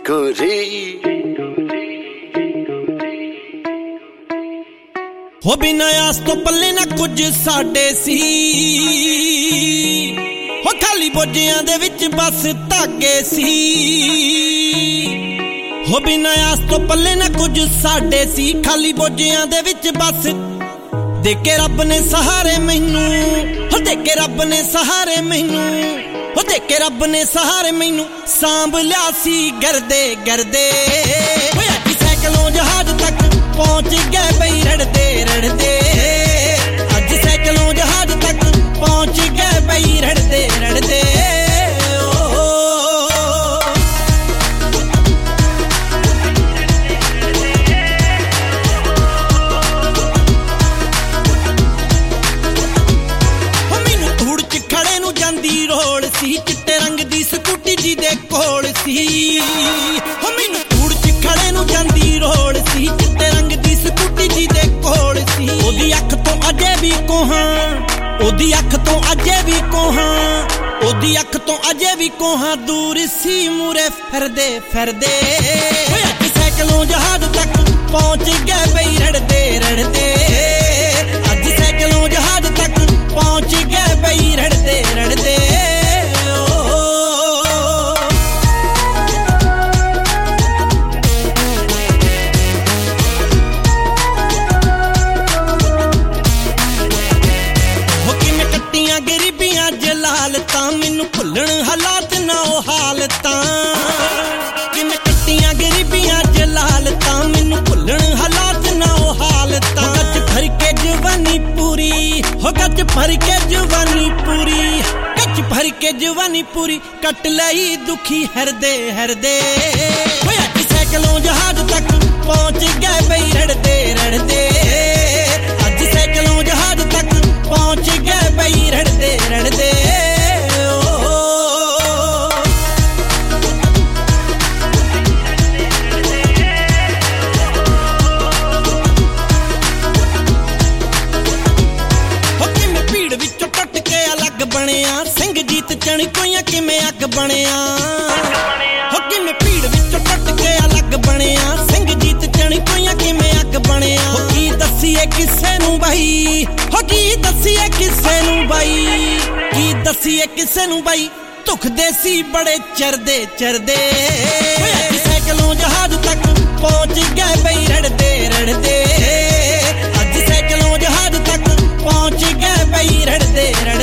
गोरी हो बिना आस तो पल्ले ना कुछ साडे सी हो खाली बोझियां दे विच बस धागे सी हो बिना आस तो पल्ले ना कुछ साडे सी खाली बोझियां दे विच बस दे के रब ने सहारे मैनू हो दे के रब ने सहारे मैनू हो दे के रब ने सहारे मैनू सांभ लिया सी गरदे गरदे अज सैकलों जहाज तक पहुंच गए बई रड़दे रड़दे अज सैकलों जहाज तक पहुंच गए बई रड़दे रड़दे चिट्टे रंग दी स्कूटी जी दे कोल सी हो मैनू धूड़ च खड़े नू जांदी रोड़ सी चिट्टे रंग दी स्कूटी जी दे कोल सी ओदी अख तो अजे भी कोहां ओदी अख तो अजे भी कोहां ओदी अख तो अजे भी कोहां दूर सी मूरे फिरदे फिरदे अज सैकलों जहाज तक पहुंच गए बई रड़दे रड़दे अज सैकलों जहाज तक पहुंच गए बई रड़दे रड़दे गरीबियां जलालतां मैनू भुल्लण हालात ना ओ हालतां किवें कट्टियां गरीबियां जलालतां मैनू भुल्लण हालात ना ओ हालतां गच भर के जवानी पूरी हो गच भर के जवानी पूरी गच भर के जवानी पूरी कट लई दुखी हरदे हरदे अज सैकलों जहाज तक पहुंच गए बई रड़दे रड़दे अज सैकलों जहाज तक पहुंच गए बई रड़दे रड़दे भीड़ विचों टुट के अलग बनिया सिंह जीत चणकोइयां किवें अग बनिया हो किवें भीड़ विचों टुट के अलग बनिया सिंह जीत चणकोइयां किवें अग बनिया हो की दसीए किसे नू बई हो की दसीए किसे नू बई की दसीए किसे नू बई दुख देसी बड़े चरदे चरदे अज सैकलों जहाज तक पहुंच गए बई रड़दे रड़दे अज सैकलों जहाज तक पहुंच गए बई रड़दे रड़दे